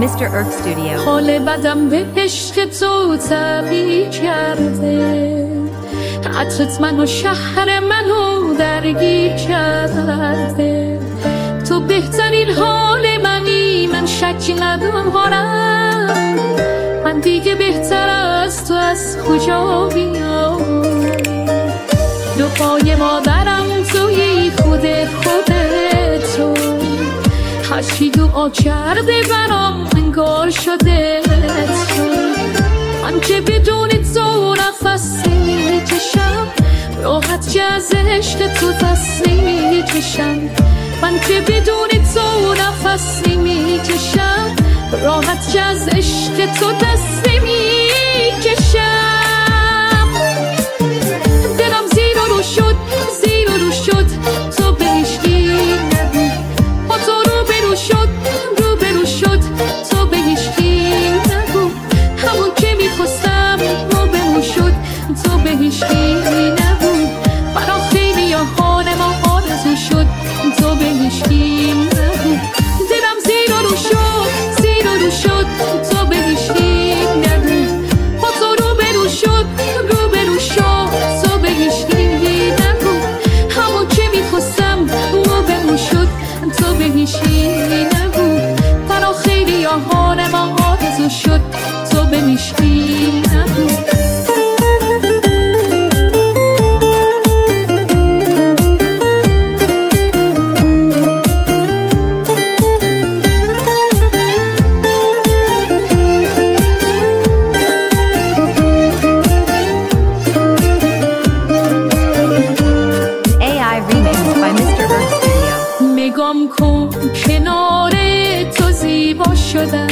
Mr. Irk Studio. حال بدم به عشق تو تغییر کرده، عطرت منو شهر منو درگیر کرده. تو بهترین حال منی، من شکی ندارم، من دیگه بهتر از تو از کجا بیام. دو پای مادرم توی خود تو، هرچی دعا کرده برام انگار شده تو. من که بدون تو نفس نمیکشم، راحت که از عشق تو دست نمیکشم. من که بدون تو نفس نمیکشم، راحت که از عشق تو دست نمیکشم. دلم زیر و رو شد، زیر و رو شد، تو به هیچکی نگو. با تو روبرو شد، روبرو شد، تو به هیچکی نگو. همون که میخواستم روبرو شد، تو به هیچکی نگو. برا خیلی حال ما آرزو شد، تو به هیچکی نگو. دلم زیر و رو شد، زیر و رو شد، تو به هیچکی نگو. با تو روبرو شد، روبرو شد، تو به هیچکی نگو. همون که میخواستم روبرو شد، تو به هیچکی نگو. برا خیلی حال ما آرزو شد، تو به هیچکی نگو. نگام کن کنار تو زیبا شدم،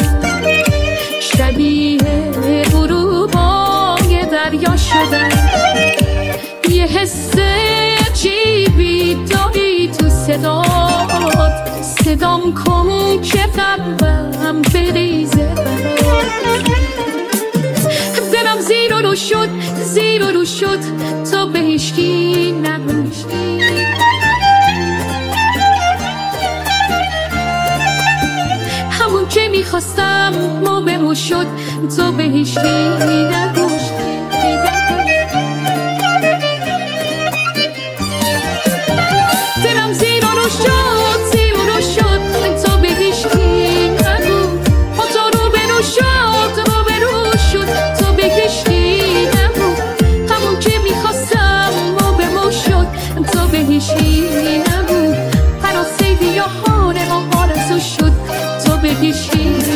شبیه غروبای دریا شدم. یه حس عجیبی داری تو صدات، صدام کن که قلبم بریزه برات. دلم زیر و رو شد، زیر و رو شد، تو به هیچکی نگو. همون که میخواستم موبمو شد، تو به هیچکی نگو. دلم زیر و رو شد، زیر و رو شد، تو به هیچکی نگو. با تو روبرو شد، روبرو شد، تو به هیچکی نگو. همون که میخواستم موبمو شد، تو به هیچکی نگو. برا خیلی حال ما آرزو شد، تو به هیچکی